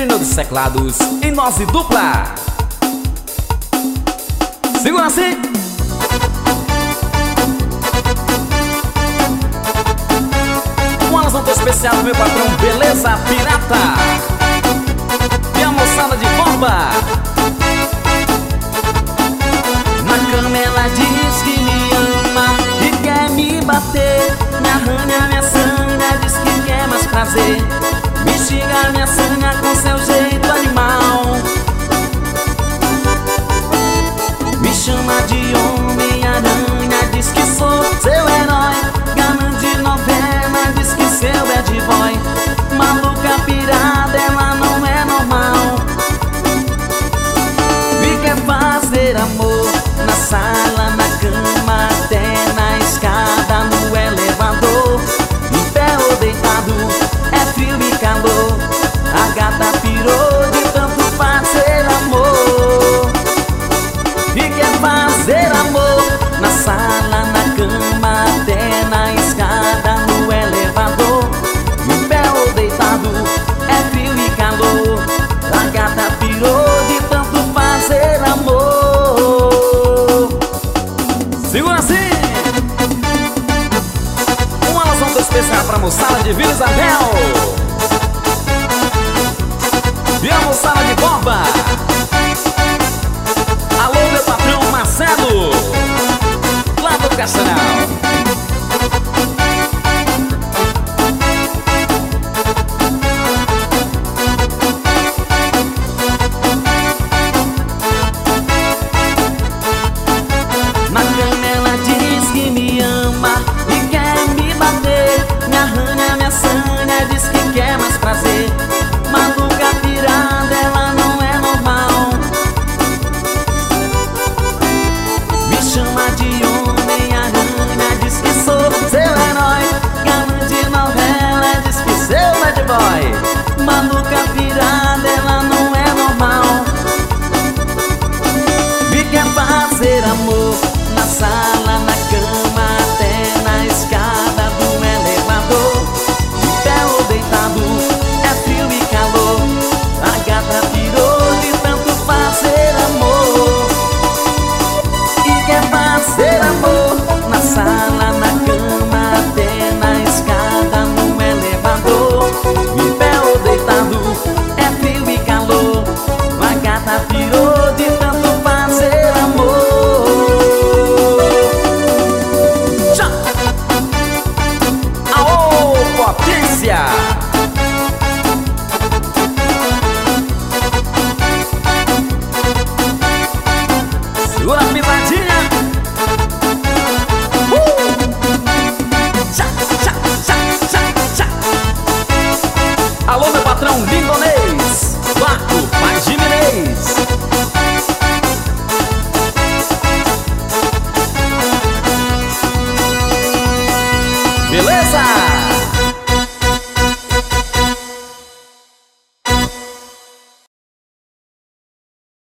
Severino dos Teclados, em dose dupla. Segura assim. Um alusão especial do meu patrão Beleza Pirata e a moçada de bomba. Na cama ela diz que me ama e quer me bater. Me arranha, me assanha, diz que quer mais prazer. Me xinga, me assanha com seu jeito animal. Me chama de Homem-Aranha, diz que sou seu herói. Galã de novela, diz que seu bad boy. Maluca pirada, ela não é normal. E quer fazer amor na sala, na cama, até na escada, no elevador. Em pé ou deitado, é frio e calor. A gata pirou de tanto fazer amor. E quer fazer amor na sala, na cama, até na escada, no elevador. Em pé ou deitado, é frio e calor. A gata pirou de tanto fazer amor. Segura assim. Uma alusão especial pra moçada de Vila Isabel e a moçada de bomba. Alô, meu patrão Marcelo, lá do Castanhal. Na cama ela diz que me ama e quer me bater. Me arranha, me assanha, diz que quer mais prazer. Maluca pirada, ela não é normal. Me chama de Homem-Aranha, diz que sou seu herói. Galã de novela, diz que seu bad boy. Maluca pirada, ela não é normal. E quer fazer amor na sala, na cama, até na escada do elevador. Em pé ou deitado, é frio e calor. A gata pirou de tanto fazer amor. E quer fazer amor na sala, na cama, até na escada, no elevador. Em pé ou deitado, é frio e calor. A gata pirou de tanto fazer amor. Aô, potência! Segura a pisadinha. Tchá, tchá, tchá, tchá, tchá. Alô, meu patrão Lindonês, Marco Paz de Mineis. Beleza?